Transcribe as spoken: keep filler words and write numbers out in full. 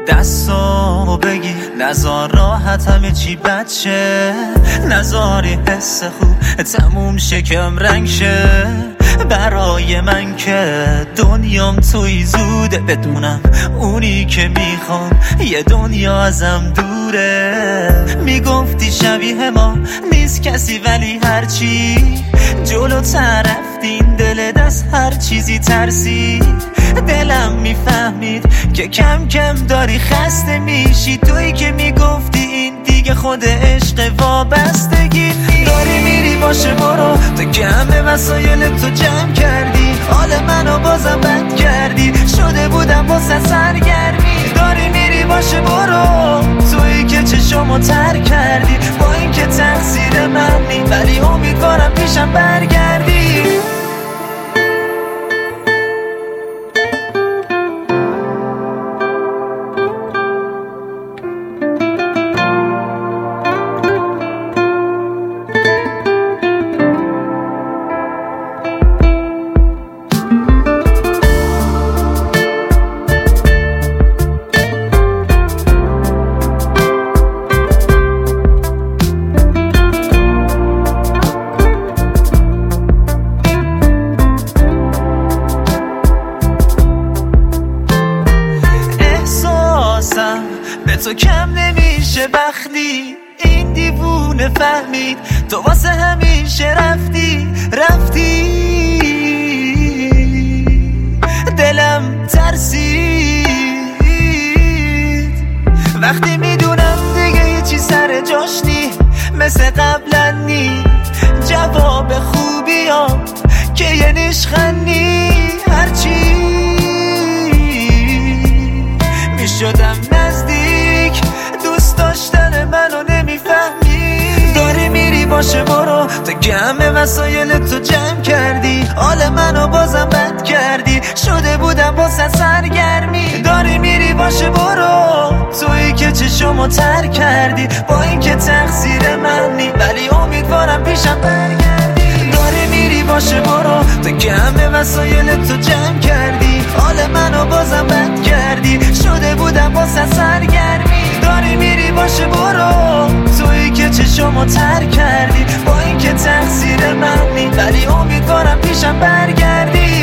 دستامو بگی نزار راحت همه چی بچه، نزاری حس خوب تموم شکم رنگ شه. برای من که دنیام توی زوده، بدونم اونی که میخوام یه دنیا ازم دوره. میگفتی شبیه ما نیست کسی، ولی هرچی جلو رفتین دل دست هر چیزی ترسید. دلم میفهمید که کم کم داری خسته میشی، تویی که میگفتی این دیگه خود عشق وابستگی نیست. داری میری باشه برو، تو که همه وسایل تو جمع کردی، حال منو بازم بد کردی، شده بودم واسه سرگرمی. داری میری باشه برو، تویی که چشمو تر کردی، با این که تقصیر من نی، ولی امیدوارم پیشم برگردی. به تو کم نمیشه بختی، این دیوونه فهمید تو واسه همیشه رفتی رفتی. دلم ترسید وقتی میدونم دیگه یه چی سر جاش نی، مثل قبلا نی. جواب خوبیام که یه نشخنی، هرچی میشدم نزدیک، دوست داشتن منو نمیفهمی. داری میری باشه برو، تو که همه وسایل تو جمع کردی، حال منو بازم بد کردی، شده بودم واسه سرگرمی. داری میری باشه برو، تویی که چشمو تر کردی، با این که تقصیر من نی، ولی امیدوارم پیشم برگردی. داری میری باشه برو، تو که همه وسایل تو جمع کردی، حال منو بازم بد کردی، شده بودم واسه سرگرمی. داری میری باشه برو، تویی که چشمو تر کردی، با این که تقصیر من نی، ولی امیدوارم پیشم برگردی.